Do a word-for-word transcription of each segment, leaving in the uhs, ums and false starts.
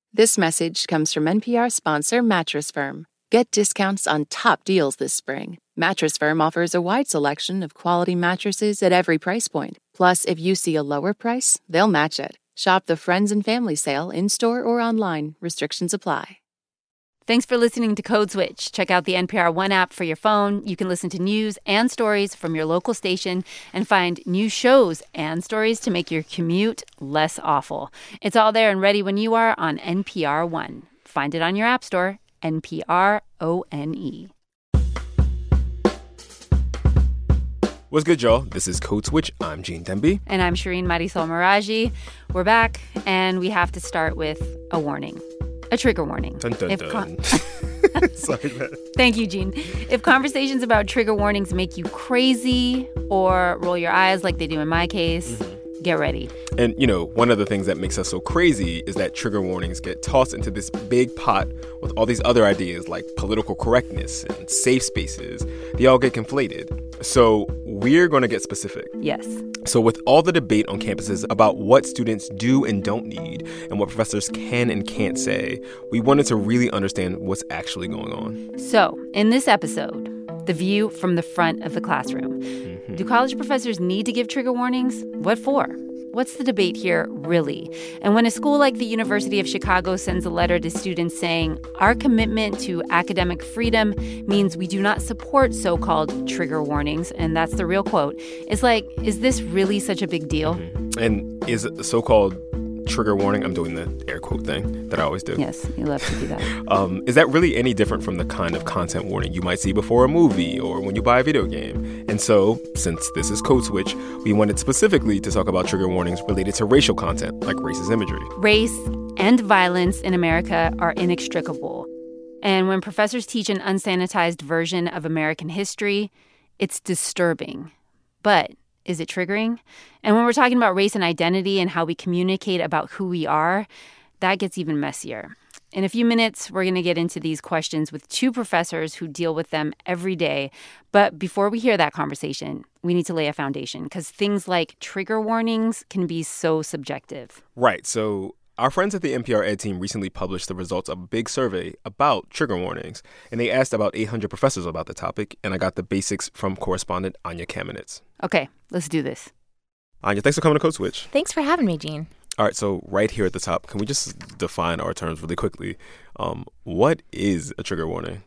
This message comes from N P R sponsor Mattress Firm. Get discounts on top deals this spring. Mattress Firm offers a wide selection of quality mattresses at every price point. Plus, if you see a lower price, they'll match it. Shop the Friends and Family Sale in-store or online. Restrictions apply. Thanks for listening to Code Switch. Check out the N P R One app for your phone. You can listen to news and stories from your local station and find new shows and stories to make your commute less awful. It's all there and ready when you are on N P R One. Find it on your app store, N P R O N E. What's good, y'all? This is Code Switch. I'm Gene Demby. And I'm Shireen Marisol Meraji. We're back, and we have to start with a warning. A trigger warning. Dun, dun, if dun. Con- Sorry, man. Thank you, Gene. If conversations about trigger warnings make you crazy or roll your eyes like they do in my case, mm-hmm. get ready. And, you know, one of the things that makes us so crazy is that trigger warnings get tossed into this big pot with all these other ideas like political correctness and safe spaces. They all get conflated. So we're going to get specific. Yes. So with all the debate on campuses about what students do and don't need and what professors can and can't say, we wanted to really understand what's actually going on. So in this episode, the view from the front of the classroom. Mm-hmm. Do college professors need to give trigger warnings? What for? What's the debate here, really? And when a school like the University of Chicago sends a letter to students saying, our commitment to academic freedom means we do not support so-called trigger warnings, and that's the real quote, it's like, is this really such a big deal? Mm-hmm. And is it the so-called trigger warning, I'm doing the air quote thing that I always do. Yes, you love to do that. um, is that really any different from the kind of content warning you might see before a movie or when you buy a video game? And so, since this is Code Switch, we wanted specifically to talk about trigger warnings related to racial content, like racist imagery. Race and violence in America are inextricable. And when professors teach an unsanitized version of American history, it's disturbing. But is it triggering? And when we're talking about race and identity and how we communicate about who we are, that gets even messier. In a few minutes, we're going to get into these questions with two professors who deal with them every day. But before we hear that conversation, we need to lay a foundation because things like trigger warnings can be so subjective. Right. So our friends at the N P R Ed team recently published the results of a big survey about trigger warnings, and they asked about eight hundred professors about the topic, and I got the basics from correspondent Anya Kamenetz. Okay, let's do this. Anya, thanks for coming to Code Switch. Thanks for having me, Gene. All right, so right here at the top, can we just define our terms really quickly? Um, what is a trigger warning?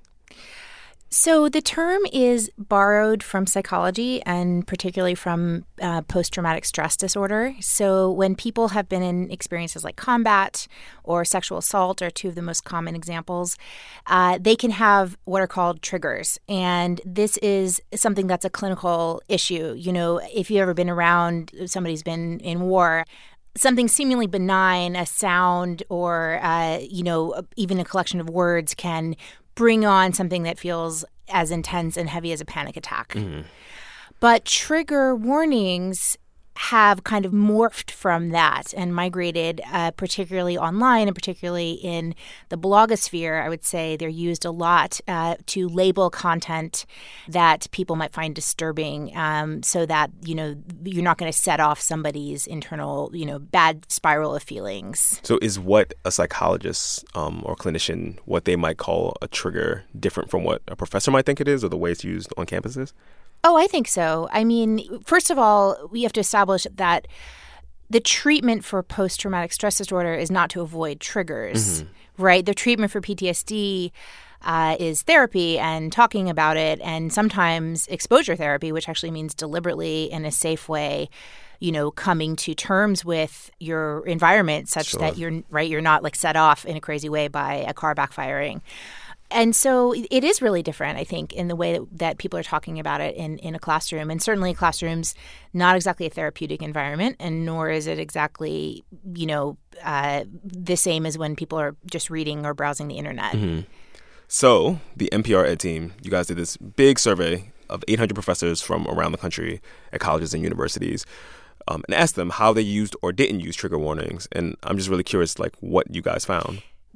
So the term is borrowed from psychology and particularly from uh, post-traumatic stress disorder. So when people have been in experiences like combat or sexual assault are two of the most common examples, uh, they can have what are called triggers. And this is something that's a clinical issue. You know, if you've ever been around somebody who's been in war, something seemingly benign, a sound or, uh, you know, even a collection of words can bring on something that feels as intense and heavy as a panic attack. Mm-hmm. But trigger warnings have kind of morphed from that and migrated, uh, particularly online and particularly in the blogosphere. I would say they're used a lot uh, to label content that people might find disturbing, um, so that, you know, you're not going to set off somebody's internal, you know, bad spiral of feelings. So is what a psychologist um, or clinician, what they might call a trigger, different from what a professor might think it is or the way it's used on campuses? Oh, I think so. I mean, first of all, we have to establish that the treatment for post-traumatic stress disorder is not to avoid triggers, mm-hmm. right? The treatment for P T S D uh, is therapy and talking about it, and sometimes exposure therapy, which actually means deliberately in a safe way, you know, coming to terms with your environment such sure. that you're right, you're not like set off in a crazy way by a car backfiring. And so it is really different, I think, in the way that, that people are talking about it in, in a classroom. And certainly a classroom's not exactly a therapeutic environment, and nor is it exactly, you know, uh, the same as when people are just reading or browsing the internet. Mm-hmm. So the N P R Ed team, you guys did this big survey of eight hundred professors from around the country at colleges and universities, um, and asked them how they used or didn't use trigger warnings. And I'm just really curious, like, what you guys found.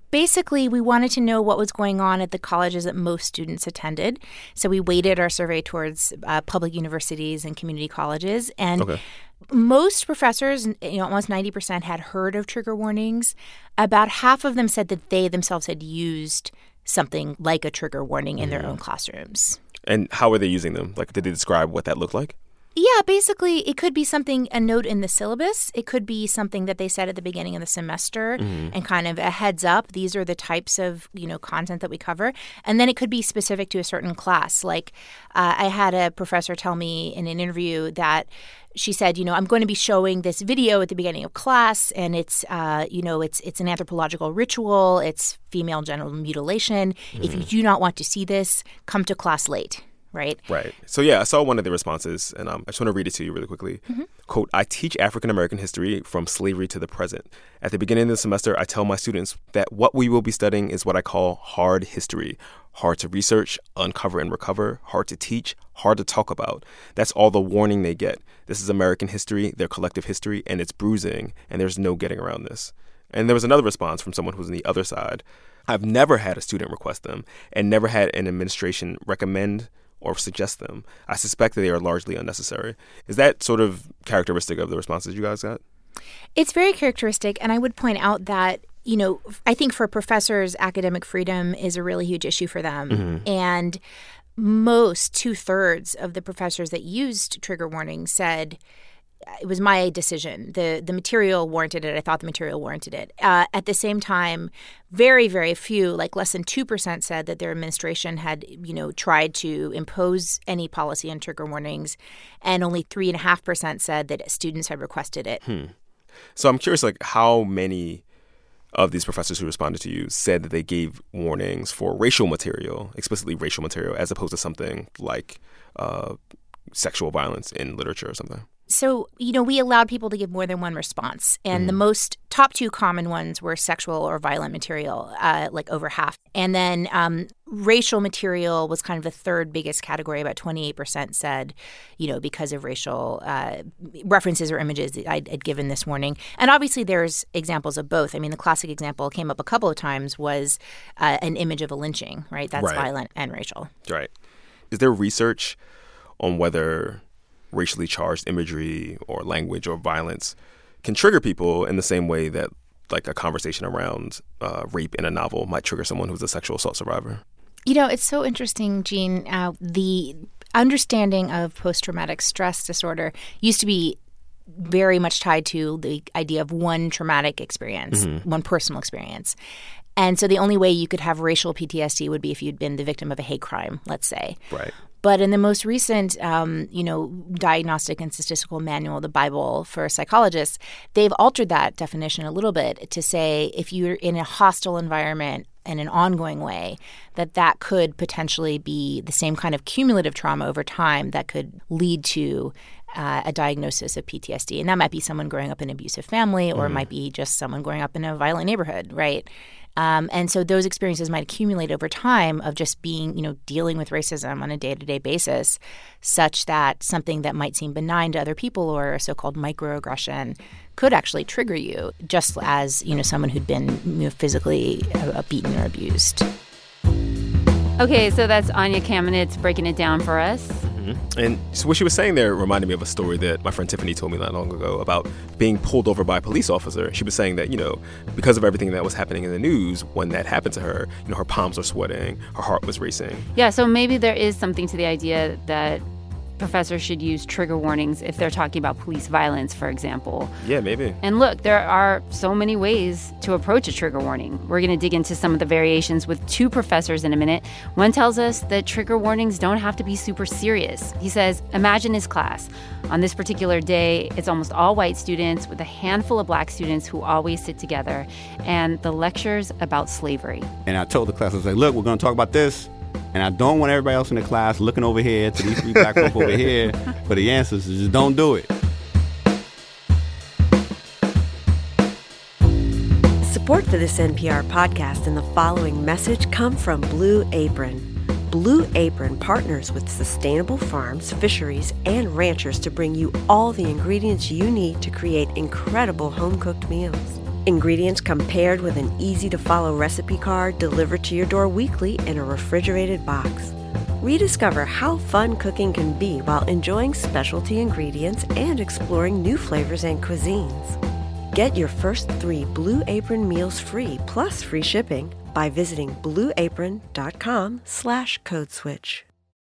Basically, we wanted to know what was going on at the colleges that most students attended. So we weighted our survey towards uh, public universities and community colleges. And okay. most professors, you know, almost ninety percent had heard of trigger warnings. About half of them said that they themselves had used something like a trigger warning in mm. their own classrooms. And how were they using them? Like, did they describe what that looked like? Yeah, basically, it could be something, a note in the syllabus. It could be something that they said at the beginning of the semester mm-hmm. and kind of a heads up. These are the types of, you know, content that we cover. And then it could be specific to a certain class. Like uh, I had a professor tell me in an interview that she said, you know, I'm going to be showing this video at the beginning of class, and it's, uh, you know, it's it's an anthropological ritual. It's female genital mutilation. Mm-hmm. If you do not want to see this, come to class late. Right. Right. So, yeah, I saw one of the responses, and um, I just want to read it to you really quickly. Mm-hmm. Quote, I teach African-American history from slavery to the present. At the beginning of the semester, I tell my students that what we will be studying is what I call hard history. Hard to research, uncover and recover, hard to teach, hard to talk about. That's all the warning they get. This is American history, their collective history, and it's bruising, and there's no getting around this. And there was another response from someone who's on the other side. I've never had a student request them and never had an administration recommend or suggest them. I suspect that they are largely unnecessary. Is that sort of characteristic of the responses you guys got? It's very characteristic, and I would point out that, you know, I think for professors, academic freedom is a really huge issue for them. Mm-hmm. And most, two-thirds of the professors that used trigger warnings said, it was my decision. The the material warranted it. I thought the material warranted it. Uh, at the same time, very, very few, like less than two percent said that their administration had, you know, tried to impose any policy on trigger warnings. And only three point five percent said that students had requested it. Hmm. So I'm curious, like, how many of these professors who responded to you said that they gave warnings for racial material, explicitly racial material, as opposed to something like uh, sexual violence in literature or something? So, you know, we allowed people to give more than one response. And mm. the most top two common ones were sexual or violent material, uh, like over half. And then um, racial material was kind of the third biggest category. About twenty-eight percent said, you know, because of racial uh, references or images, I'd, I'd given this warning. And obviously there's examples of both. I mean, the classic example came up a couple of times was uh, an image of a lynching, right? That's right. Violent and racial. Right. Is there research on whether racially charged imagery or language or violence can trigger people in the same way that, like, a conversation around uh, rape in a novel might trigger someone who's a sexual assault survivor? You know, it's so interesting, Gene. Uh, the understanding of post-traumatic stress disorder used to be very much tied to the idea of one traumatic experience, mm-hmm. one personal experience. And so the only way you could have racial P T S D would be if you'd been the victim of a hate crime, let's say. Right. But in the most recent, um, you know, diagnostic and statistical manual, the Bible for psychologists, they've altered that definition a little bit to say if you're in a hostile environment in an ongoing way, that that could potentially be the same kind of cumulative trauma over time that could lead to uh, a diagnosis of P T S D. And that might be someone growing up in an abusive family, or mm. it might be just someone growing up in a violent neighborhood, right? Um, and so those experiences might accumulate over time of just being, you know, dealing with racism on a day-to-day basis, such that something that might seem benign to other people or a so-called microaggression could actually trigger you, just as, you know, someone who'd been, you know, physically uh, beaten or abused. Okay, so that's Anya Kamenetz breaking it down for us. Mm-hmm. And so what she was saying there reminded me of a story that my friend Tiffany told me not long ago about being pulled over by a police officer. She was saying that, you know, because of everything that was happening in the news, when that happened to her, you know, her palms were sweating, her heart was racing. Yeah, so maybe there is something to the idea that professors should use trigger warnings if they're talking about police violence, for example. Yeah, maybe. And look, there are so many ways to approach a trigger warning. We're going to dig into some of the variations with two professors in a minute. One tells us that trigger warnings don't have to be super serious. He says, imagine his class. On this particular day, it's almost all white students with a handful of black students who always sit together, and the lecture's about slavery. And I told the class, I was like, look, we're going to talk about this. And I don't want everybody else in the class looking over here to these three black folk over here for the answers. So just don't do it. Support for this N P R podcast and the following message come from Blue Apron. Blue Apron partners with sustainable farms, fisheries, and ranchers to bring you all the ingredients you need to create incredible home-cooked meals. Ingredients come paired with an easy-to-follow recipe card delivered to your door weekly in a refrigerated box. Rediscover how fun cooking can be while enjoying specialty ingredients and exploring new flavors and cuisines. Get your first three Blue Apron meals free plus free shipping by visiting blueapron.com slash code switch.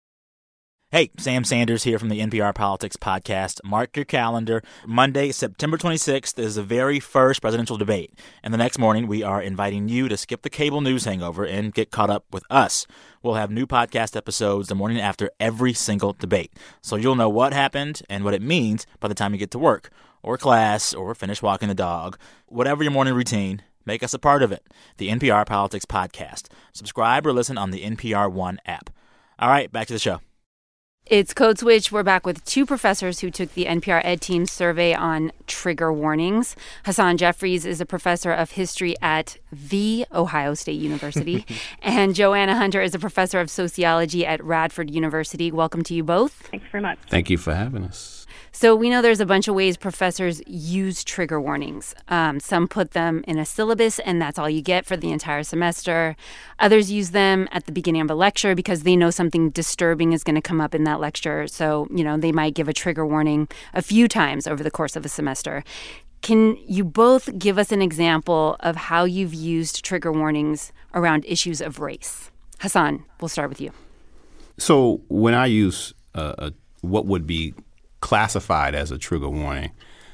Hey, Sam Sanders here from the N P R Politics Podcast. Mark your calendar. Monday, September twenty-sixth is the very first presidential debate. And the next morning, we are inviting you to skip the cable news hangover and get caught up with us. We'll have new podcast episodes the morning after every single debate. So you'll know what happened and what it means by the time you get to work or class or finish walking the dog. Whatever your morning routine, make us a part of it. The N P R Politics Podcast. Subscribe or listen on the N P R One app. All right, back to the show. It's Code Switch. We're back with two professors who took the N P R Ed Team survey on trigger warnings. Hasan Jeffries is a professor of history at the Ohio State University. And Joanna Hunter is a professor of sociology at Radford University. Welcome to you both. Thanks very much. Thank you for having us. So we know there's a bunch of ways professors use trigger warnings. Um, some put them in a syllabus, and that's all you get for the entire semester. Others use them at the beginning of a lecture because they know something disturbing is going to come up in that lecture. So, you know, they might give a trigger warning a few times over the course of a semester. Can you both give us an example of how you've used trigger warnings around issues of race? Hasan, we'll start with you. So when I use uh, a, what would be classified as a trigger warning,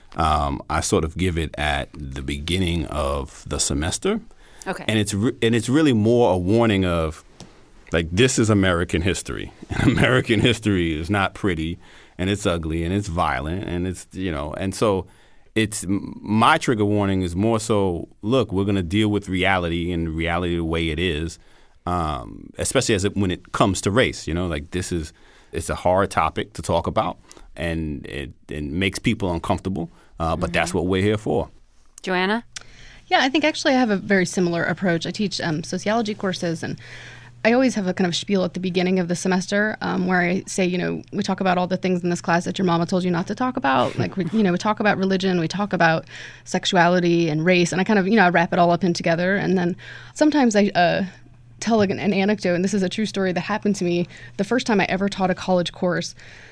um, I sort of give it at the beginning of the semester. Okay. And it's re- and it's really more a warning of, like, this is American history. And American history is not pretty, and it's ugly, and it's violent, and it's, you know, and so it's my trigger warning is more so, look, we're going to deal with reality and reality the way it is, um, especially as it, when it comes to race. You know, like, this is it's a hard topic to talk about. And it, it makes people uncomfortable, uh, but mm-hmm. that's what we're here for. Joanna? Yeah, I think actually I have a very similar approach. I teach um, sociology courses, and I always have a kind of spiel at the beginning of the semester um, where I say, you know, we talk about all the things in this class that your mama told you not to talk about. Like, we, you know, we talk about religion, we talk about sexuality and race, and I kind of, you know, I wrap it all up in together. And then sometimes I uh, tell an, an anecdote, and this is a true story that happened to me the first time I ever taught a college course.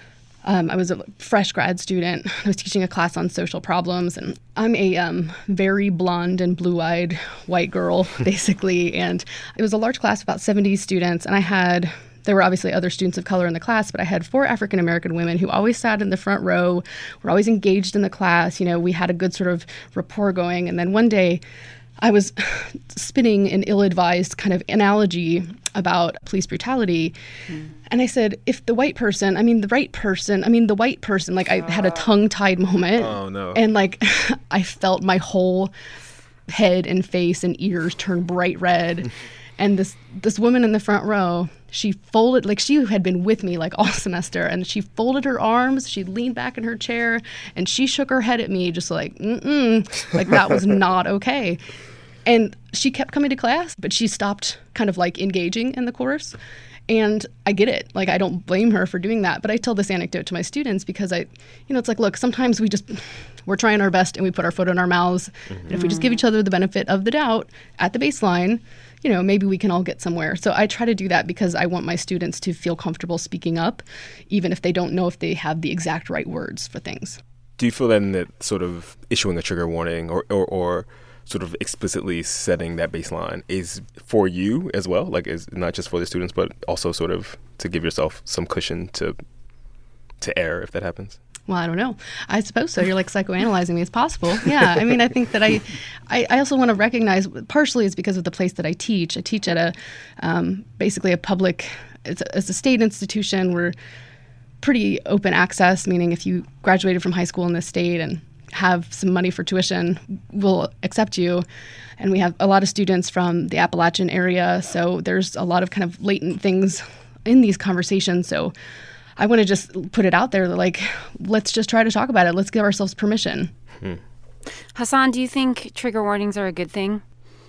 Um, I was a fresh grad student. I was teaching a class on social problems, and I'm a um, very blonde and blue-eyed white girl, basically. And it was a large class, about seventy students, and I had there were obviously other students of color in the class, but I had four African-American women who always sat in the front row, were always engaged in the class. You know, we had a good sort of rapport going. And then one day, I was spinning an ill-advised kind of analogy about police brutality. Mm. And I said, if the white person, I mean, the right person, I mean, the white person, like I had a tongue-tied moment. Oh, no. And like I felt my whole head and face and ears turn bright red. And this this woman in the front row, she folded, like she had been with me like all semester, and she folded her arms, she leaned back in her chair, and she shook her head at me just like, mm-mm, like that was not okay. And she kept coming to class, but she stopped kind of like engaging in the course. And I get it. Like, I don't blame her for doing that. But I tell this anecdote to my students because I, you know, it's like, look, sometimes we just, we're trying our best and we put our foot in our mouths. Mm-hmm. And if we just give each other the benefit of the doubt at the baseline, you know, maybe we can all get somewhere. So I try to do that because I want my students to feel comfortable speaking up, even if they don't know if they have the exact right words for things. Do you feel then that sort of issuing a trigger warning or, or, or sort of explicitly setting that baseline is for you as well? Like, is not just for the students, but also sort of to give yourself some cushion to to err if that happens? Well, I don't know. I suppose so. You're like psychoanalyzing me. It's possible. Yeah. I mean, I think that I, I, I also want to recognize, partially it's because of the place that I teach. I teach at a, um, basically a public, it's a, it's a state institution. We're pretty open access, meaning if you graduated from high school in this state and have some money for tuition, we'll accept you. And we have a lot of students from the Appalachian area. So there's a lot of kind of latent things in these conversations. So I want to just put it out there that, like, let's just try to talk about it. Let's give ourselves permission. Hmm. Hasan, do you think trigger warnings are a good thing?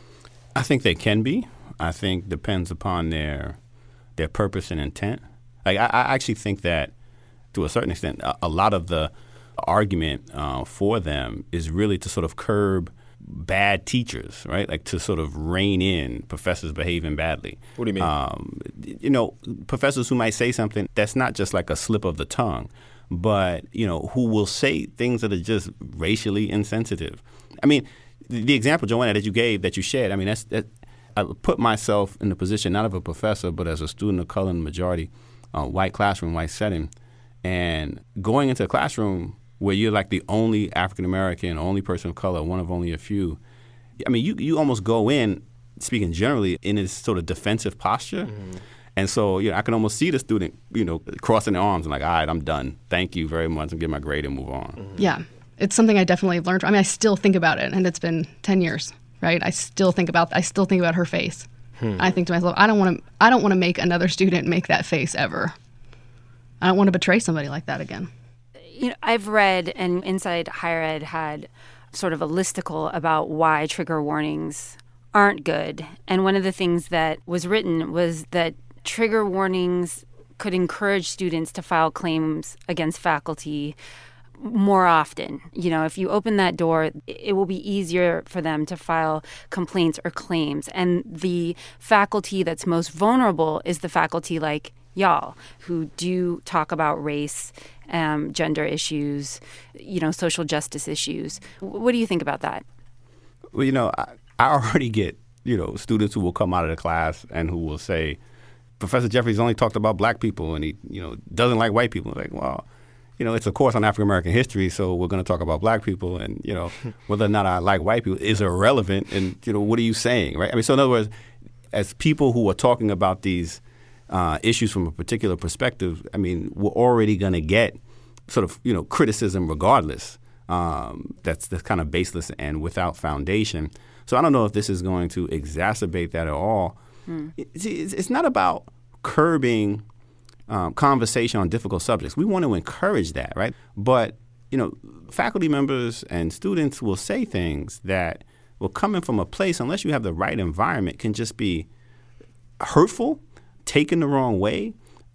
I think they can be. I think depends upon their their purpose and intent. Like, I, I actually think that to a certain extent, a, a lot of the argument uh, for them is really to sort of curb bad teachers, right? Like to sort of rein in professors behaving badly. What do you mean? Um, you know, professors who might say something that's not just like a slip of the tongue, but, you know, who will say things that are just racially insensitive. I mean, the, the example, Joanna, that you gave, that you shared, I mean, that's that, I put myself in the position not of a professor, but as a student of color in the majority, uh, white classroom, white setting, and going into a classroom where you're like the only African-American, only person of color, one of only a few. I mean, you, you almost go in, speaking generally, in this sort of defensive posture. Mm-hmm. And so, you know, I can almost see the student, you know, crossing their arms and like, all right, I'm done. Thank you very much. I'm getting my grade and move on. Mm-hmm. Yeah. It's something I definitely learned. I mean, I still think about it, and it's been ten years, right? I still think about I still think about her face. Hmm. I think to myself, I don't want to I don't want to make another student make that face ever. I don't want to betray somebody like that again. You know, I've read, and Inside Higher Ed had sort of a listicle about why trigger warnings aren't good. And one of the things that was written was that trigger warnings could encourage students to file claims against faculty more often. You know, if you open that door, it will be easier for them to file complaints or claims. And the faculty that's most vulnerable is the faculty like y'all, who do talk about race, um, gender issues, you know, social justice issues. What do you think about that? Well, you know, I, I already get, you know, students who will come out of the class and who will say, Professor Jeffries only talked about black people and he, you know, doesn't like white people. Like, well, you know, it's a course on African-American history, so we're going to talk about black people. And, you know, whether or not I like white people is irrelevant. And, you know, what are you saying, right? I mean, so in other words, as people who are talking about these uh, issues from a particular perspective, I mean, we're already going to get sort of, you know, criticism regardless. Um, that's, that's kind of baseless and without foundation. So I don't know if this is going to exacerbate that at all. Hmm. It's, it's not about curbing um, conversation on difficult subjects. We want to encourage that, right? But, you know, faculty members and students will say things that will come in from a place, unless you have the right environment, can just be hurtful, taken the wrong way,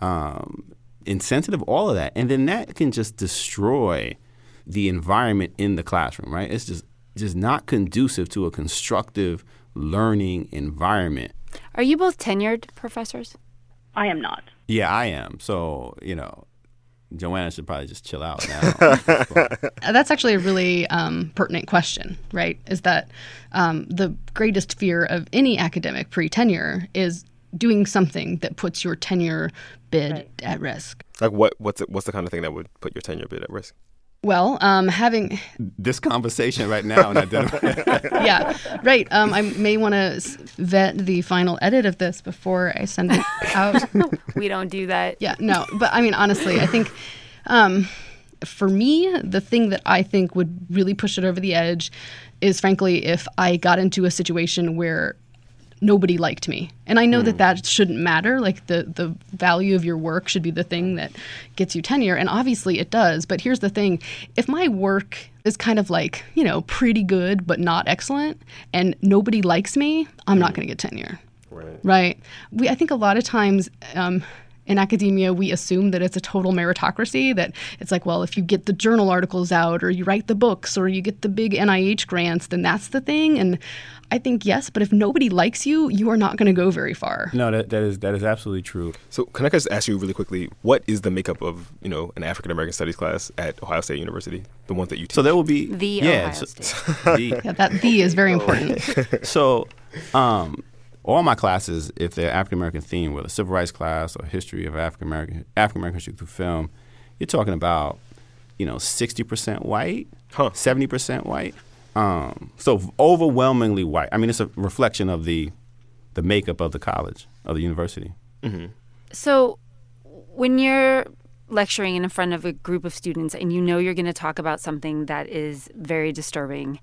um, insensitive, all of that. And then that can just destroy the environment in the classroom, right? It's just just not conducive to a constructive learning environment. Are you both tenured professors? I am not. Yeah, I am. So, you know, Joanna should probably just chill out now. That's actually a really um, pertinent question, right? Is that um, the greatest fear of any academic pre-tenure is doing something that puts your tenure bid right. at risk. Like what? What's it, what's the kind of thing that would put your tenure bid at risk? Well, um, having this conversation right now and identify. Yeah, right. Um, I may want to vet the final edit of this before I send it out. We don't do that. Yeah, no. But I mean, honestly, I think um, for me, the thing that I think would really push it over the edge is, frankly, if I got into a situation where nobody liked me. And I know mm. that that shouldn't matter. Like the, the value of your work should be the thing that gets you tenure. And obviously it does. But here's the thing. If my work is kind of like, you know, pretty good, but not excellent, and nobody likes me, I'm mm. not going to get tenure. Right. Right. We, I think a lot of times um, in academia, we assume that it's a total meritocracy, that it's like, well, if you get the journal articles out or you write the books or you get the big N I H grants, then that's the thing. And I think yes, but if nobody likes you, you are not going to go very far. No, that, that is that is absolutely true. So can I just ask you really quickly, what is the makeup of, you know, an African American studies class at Ohio State University, the ones that you teach? So there will be the yeah, Ohio so, State. the, yeah, that the is very important. So um, all my classes, if they're African American themed, whether civil rights class or history of African American African American history through film, you're talking about, you know, sixty percent white, huh. seventy percent white. Um, so overwhelmingly white. I mean, it's a reflection of the the makeup of the college, of the university. Mm-hmm. So when you're lecturing in front of a group of students and you know you're going to talk about something that is very disturbing,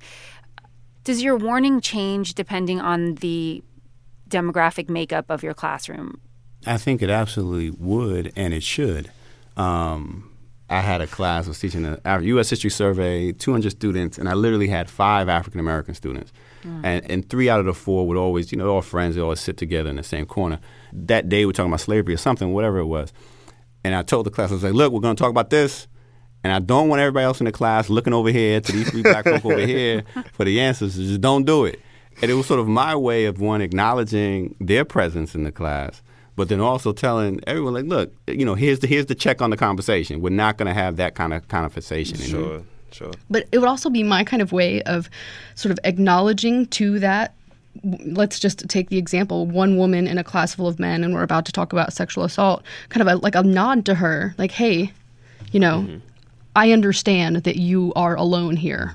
does your warning change depending on the demographic makeup of your classroom? I think it absolutely would, and it should. Um I had a class, I was teaching a U S history survey, two hundred students, and I literally had five African-American students. Mm. And, and three out of the four would always, you know, they're all friends, they always sit together in the same corner. That day we were talking about slavery or something, whatever it was. And I told the class, I was like, look, we're going to talk about this. And I don't want everybody else in the class looking over here to these three black folk over here for the answers. So just don't do it. And it was sort of my way of, one, acknowledging their presence in the class, but then also telling everyone, like, look, you know, here's the here's the check on the conversation. We're not going to have that kind of conversation. Sure, anymore. sure. But it would also be my kind of way of sort of acknowledging to that. Let's just take the example, one woman in a class full of men, and we're about to talk about sexual assault, kind of a, like a nod to her, like, hey, you know, mm-hmm. I understand that you are alone here,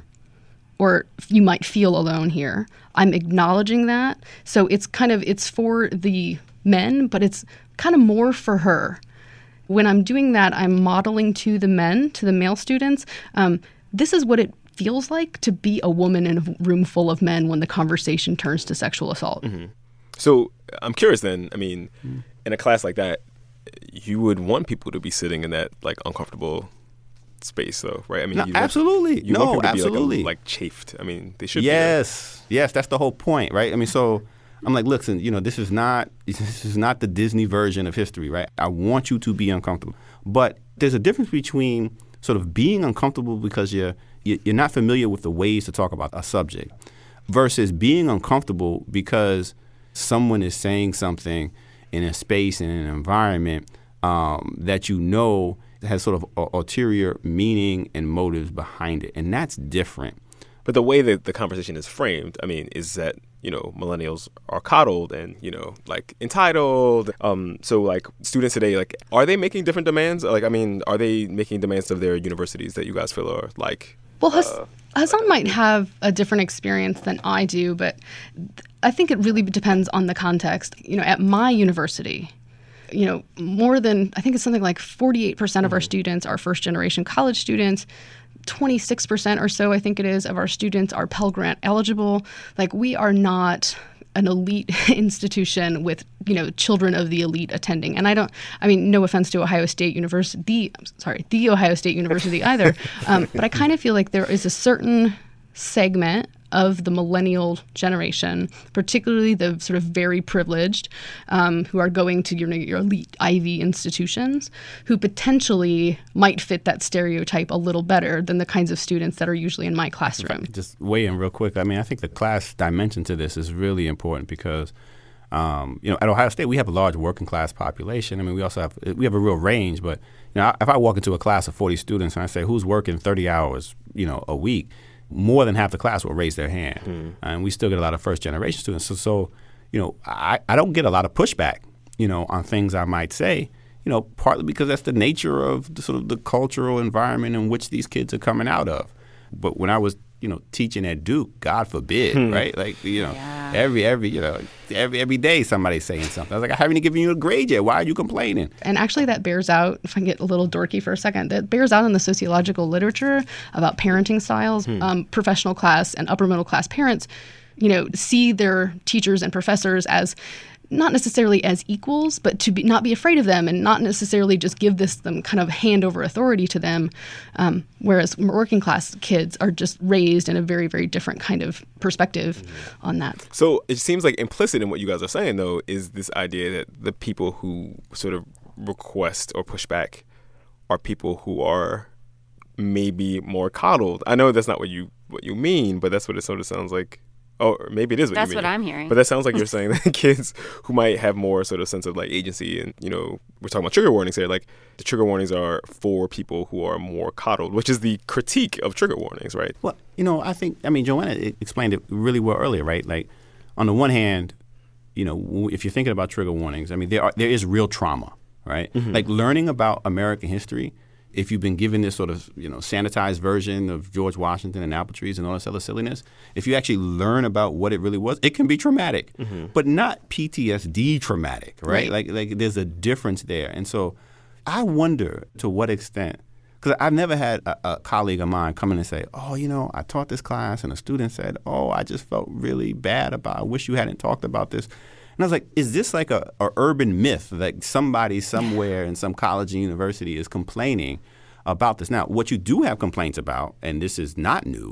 or you might feel alone here. I'm acknowledging that. So it's kind of, it's for the men, but it's kind of more for her. When I'm doing that, I'm modeling to the men, to the male students, um, this is what it feels like to be a woman in a room full of men when the conversation turns to sexual assault. Mm-hmm. So I'm curious then, I mean, mm-hmm. in a class like that, you would want people to be sitting in that like uncomfortable space though, right? I mean, no, you absolutely. Want, you no, want people to absolutely. be like, a, like chafed. I mean, they should yes. be. Yes. Yes, that's the whole point, right? I mean, so I'm like, listen, you know, this is not this is not the Disney version of history, right? I want you to be uncomfortable. But there's a difference between sort of being uncomfortable because you're you're not familiar with the ways to talk about a subject versus being uncomfortable because someone is saying something in a space, in an environment um, that you know has sort of ulterior meaning and motives behind it. And that's different. But the way that the conversation is framed, I mean, is that, you know, millennials are coddled and, you know, like entitled. Um, so like students today, like, are they making different demands? Like, I mean, are they making demands of their universities that you guys feel are like... Well, uh, Hassan might have a different experience than I do, but I think it really depends on the context. You know, at my university, you know, more than, I think it's something like forty-eight percent of our students are first-generation college students. twenty-six percent or so, I think it is, of our students are Pell Grant eligible. Like, we are not an elite institution with, you know, children of the elite attending. And I don't, I mean, no offense to Ohio State University, the, sorry, the Ohio State University either. Um, but I kind of feel like there is a certain segment of the millennial generation, particularly the sort of very privileged, um, who are going to your, your elite Ivy institutions, who potentially might fit that stereotype a little better than the kinds of students that are usually in my classroom. Just weigh in real quick. I mean, I think the class dimension to this is really important because, um, you know, at Ohio State, we have a large working class population. I mean, we also have, we have a real range, but, you know, if I walk into a class of forty students and I say, who's working thirty hours, you know, a week, more than half the class will raise their hand. Mm. And we still get a lot of first-generation students. So, so you know, I, I don't get a lot of pushback, you know, on things I might say, you know, partly because that's the nature of the, sort of the cultural environment in which these kids are coming out of. But when I was, you know, teaching at Duke, God forbid, hmm. right? Like, you know, yeah. every, every, you know, every every day somebody's saying something. I was like, I haven't even given you a grade yet. Why are you complaining? And actually that bears out, if I can get a little dorky for a second, that bears out in the sociological literature about parenting styles. Hmm. Um, professional class and upper middle class parents, you know, see their teachers and professors as not necessarily as equals, but to be, not be afraid of them and not necessarily just give this them kind of hand over authority to them. Um, whereas working class kids are just raised in a very, very different kind of perspective mm-hmm. on that. So it seems like implicit in what you guys are saying, though, is this idea that the people who sort of request or push back are people who are maybe more coddled. I know that's not what you what you mean, but that's what it sort of sounds like. Oh, or maybe it is what That's you mean. what I'm hearing. But that sounds like you're saying that kids who might have more sort of sense of like agency and, you know, we're talking about trigger warnings here. Like the trigger warnings are for people who are more coddled, which is the critique of trigger warnings, right? Well, you know, I think, I mean, Joanna explained it really well earlier, right? Like on the one hand, you know, if you're thinking about trigger warnings, I mean, there are there is real trauma, right? Mm-hmm. Like learning about American history, if you've been given this sort of, you know, sanitized version of George Washington and apple trees and all this other silliness, if you actually learn about what it really was, it can be traumatic, mm-hmm. but not P T S D traumatic, right? right? Like, like there's a difference there. And so I wonder to what extent, because I've never had a, a colleague of mine come in and say, oh, you know, I taught this class and a student said, oh, I just felt really bad about it. I wish you hadn't talked about this. And I was like, is this like a, a urban myth that somebody somewhere in some college and university is complaining about this? Now, what you do have complaints about, and this is not new,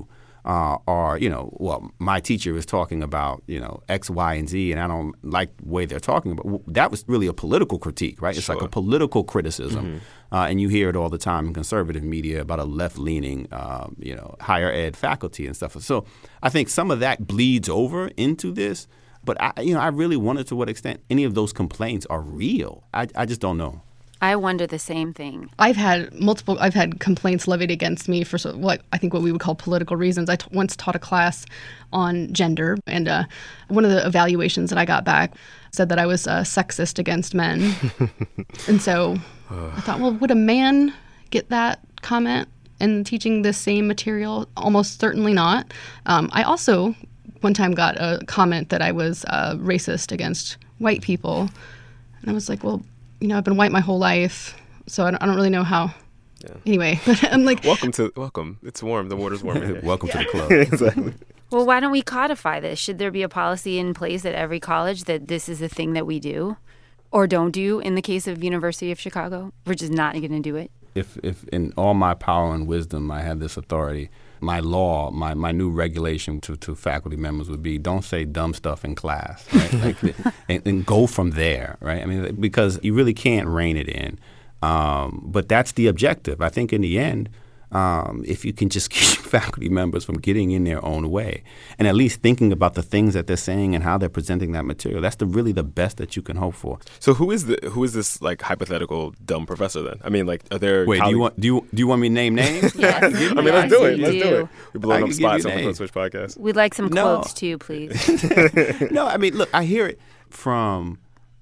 uh, are, you know, well, my teacher is talking about, you know, X, Y, and Z, and I don't like the way they're talking about. That was really a political critique, right? It's Sure. like a political criticism. Mm-hmm. Uh, and you hear it all the time in conservative media about a left-leaning, um, you know, higher ed faculty and stuff. So I think some of that bleeds over into this. But, I, you know, I really wonder to what extent any of those complaints are real. I, I just don't know. I wonder the same thing. I've had multiple, I've had complaints levied against me for so, what I think what we would call political reasons. I t- once taught a class on gender, and uh, one of the evaluations that I got back said that I was uh, sexist against men. And so I thought, well, would a man get that comment in teaching the same material? Almost certainly not. Um, I also one time got a comment that I was uh, racist against white people. And I was like, well, you know, I've been white my whole life, so I don't, I don't really know how. Yeah. Anyway, but I'm like, welcome to welcome. It's warm. The water's warm in here. Welcome yeah. to the club. Exactly. Well, why don't we codify this? Should there be a policy in place at every college that this is a thing that we do or don't do in the case of University of Chicago? We're just not going to do it. If, if in all my power and wisdom I had this authority, my law, my, my new regulation to, to faculty members would be don't say dumb stuff in class, right? Like, and, and go from there, right? I mean, because you really can't rein it in. Um, but that's the objective. I think in the end, um, if you can just keep faculty members from getting in their own way and at least thinking about the things that they're saying and how they're presenting that material, that's the really the best that you can hope for. So who is the who is this like hypothetical dumb professor then? I mean, like, are there Wait, colleagues? do you want do you do you want me to name names? Yes. I mean, Yes, let's do it. you Let's do do. it. We're blowing I up can spots give on you the names. Switch podcast. We'd like some No. quotes too, please. No, I mean, look, I hear it from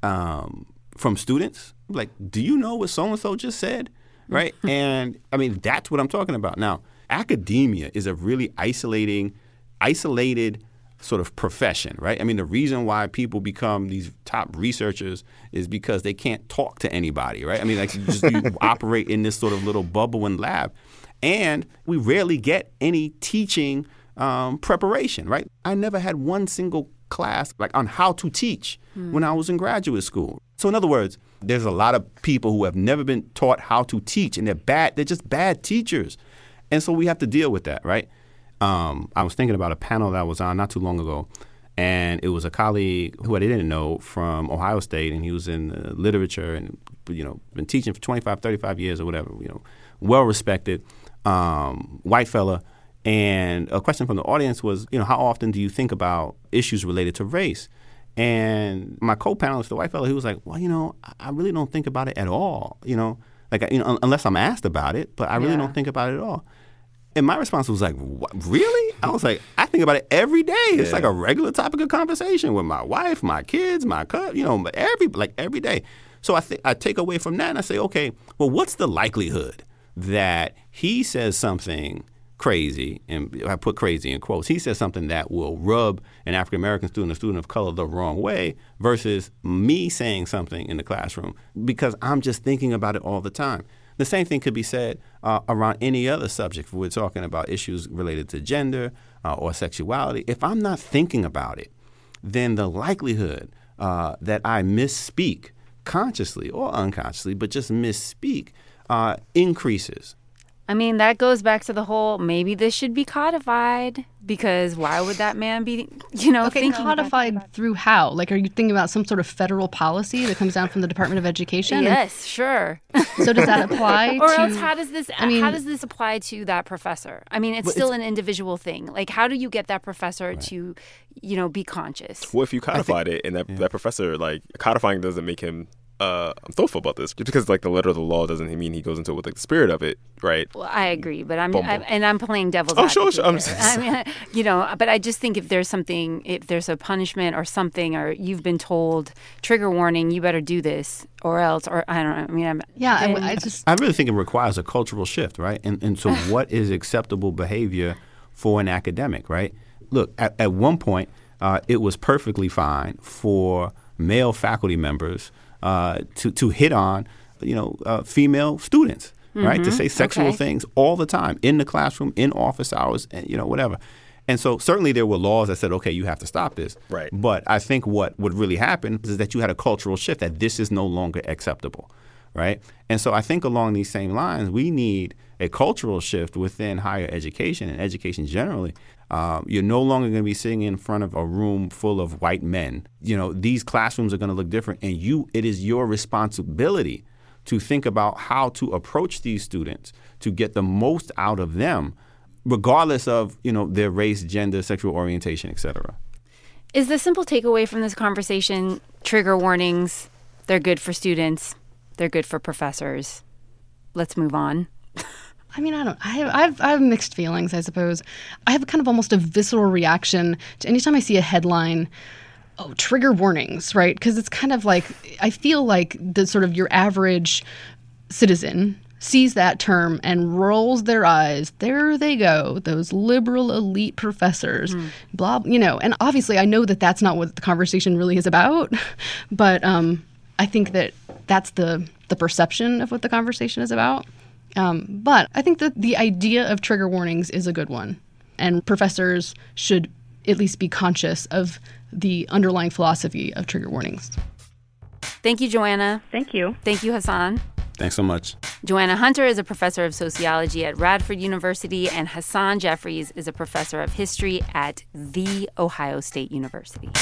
um, from students. Like, do you know what so-and-so just said? Right? And, I mean, that's what I'm talking about. Now, academia is a really isolating, isolated sort of profession, right? I mean, the reason why people become these top researchers is because they can't talk to anybody, right? I mean, like, you just you operate in this sort of little bubble and lab. And we rarely get any teaching um, preparation, right? I never had one single class like on how to teach hmm. when I was in graduate school. So in other words, there's a lot of people who have never been taught how to teach, and they're bad. They're just bad teachers. And so we have to deal with that, right? Um, I was thinking about a panel that I was on not too long ago, and it was a colleague who I didn't know from Ohio State, and he was in uh, literature and, you know, been teaching for twenty-five, thirty-five years or whatever, you know, well-respected um, white fella. And a question from the audience was, you know, how often do you think about issues related to race? And my co-panelist, the white fellow, he was like, well, you know, I really don't think about it at all, you know, like, you know, unless I'm asked about it, but I really Yeah. don't think about it at all. And my response was like, what, really? I was like, I think about it every day. It's Yeah. like a regular topic of conversation with my wife, my kids, my cousin, you know, every like every day. So I think I take away from that and I say, okay, well, what's the likelihood that he says something crazy, and I put crazy in quotes, he says something that will rub an African-American student, a student of color, the wrong way versus me saying something in the classroom because I'm just thinking about it all the time. The same thing could be said uh, around any other subject. If we're talking about issues related to gender uh, or sexuality. If I'm not thinking about it, then the likelihood uh, that I misspeak consciously or unconsciously, but just misspeak, uh, increases. I mean, that goes back to the whole maybe this should be codified because why would that man be, you know, Okay, thinking codified through how? Like, are you thinking about some sort of federal policy that comes down from the Department of Education? Yes, sure. So does that apply or to? else, how does this? I mean- how does this apply to that professor? I mean, it's But still it's- an individual thing. Like, how do you get that professor to, you know, be conscious? Well, if you codified it and that, that professor, like, codifying doesn't make him, uh, I'm thoughtful about this. Just because, like, the letter of the law doesn't mean he goes into it with, like, the spirit of it, right? Well, I agree, but I'm, Bum, bum. I'm and I'm playing devil's Oh, advocate. sure, sure. I'm here. just- I mean, you know, but I just think if there's something, if there's a punishment or something, or you've been told trigger warning, you better do this, or else, or I don't know. I mean, I'm, Yeah, I, then- I just I really think it requires a cultural shift, right? And and so what is acceptable behavior for an academic, right? Look, at, at one point, uh, it was perfectly fine for male faculty members uh, to, to hit on, you know, uh, female students, right? To say sexual Okay. things all the time in the classroom, in office hours, and, you know, whatever. And so certainly there were laws that said, okay, you have to stop this. Right. But I think what would really happen is that you had a cultural shift that this is no longer acceptable. right? And so I think along these same lines, we need a cultural shift within higher education and education generally. Uh, you're no longer going to be sitting in front of a room full of white men. You know, these classrooms are going to look different, and you, it is your responsibility to think about how to approach these students to get the most out of them, regardless of, you know, their race, gender, sexual orientation, et cetera. Is the simple takeaway from this conversation trigger warnings? They're good for students. They're good for professors. Let's move on. I mean, I don't. I have, I have. I have mixed feelings, I suppose. I have kind of almost a visceral reaction to anytime I see a headline. Oh, trigger warnings, right? Because it's kind of like I feel like the sort of your average citizen sees that term and rolls their eyes. There they go, those liberal elite professors, mm. blah, you know. And obviously, I know that that's not what the conversation really is about, but um, I think that that's the the perception of what the conversation is about. Um, but I think that the idea of trigger warnings is a good one, and professors should at least be conscious of the underlying philosophy of trigger warnings. Thank you, Joanna. Thank you. Thank you, Hassan. Thanks so much. Joanna Hunter is a professor of sociology at Radford University, and Hassan Jeffries is a professor of history at The Ohio State University.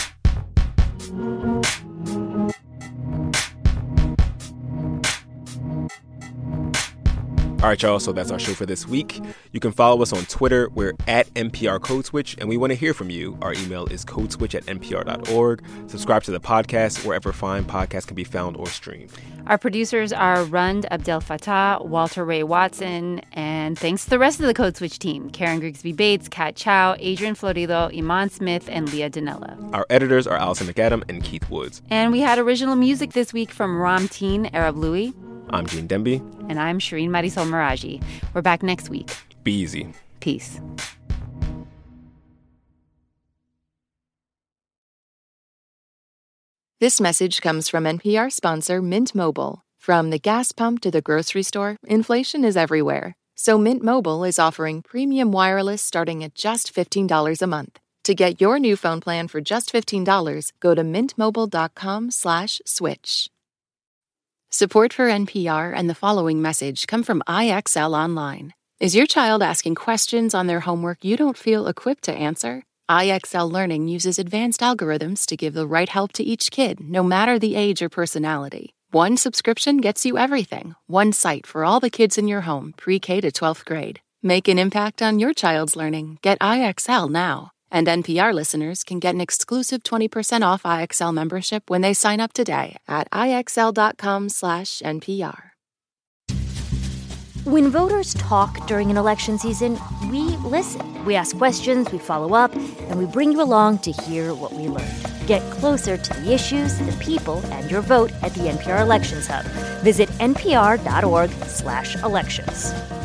All right, y'all, so that's our show for this week. You can follow us on Twitter. We're at N P R Code Switch, and we want to hear from you. Our email is codeswitch at n p r dot org. Subscribe to the podcast wherever fine podcasts can be found or streamed. Our producers are Rund Abdel Fattah, Walter Ray Watson, and thanks to the rest of the Code Switch team, Karen Grigsby Bates, Kat Chow, Adrian Florido, Iman Smith, and Leah Dinella. Our editors are Allison McAdam and Keith Woods. And we had original music this week from Ramteen Arab Louie. I'm Gene Demby. And I'm Shireen Marisol Meraji. We're back next week. Be easy. Peace. This message comes from N P R sponsor Mint Mobile. From the gas pump to the grocery store, inflation is everywhere. So Mint Mobile is offering premium wireless starting at just fifteen dollars a month. To get your new phone plan for just fifteen dollars, go to mintmobile.com slash switch. Support for N P R and the following message come from I X L Online. Is your child asking questions on their homework you don't feel equipped to answer? I X L Learning uses advanced algorithms to give the right help to each kid, no matter the age or personality. One subscription gets you everything. One site for all the kids in your home, pre-K to twelfth grade. Make an impact on your child's learning. Get I X L now. And N P R listeners can get an exclusive twenty percent off I X L membership when they sign up today at ixl.com slash NPR. When voters talk during an election season, we listen. We ask questions, we follow up, and we bring you along to hear what we learned. Get closer to the issues, the people, and your vote at the N P R Elections Hub. Visit npr.org slash elections.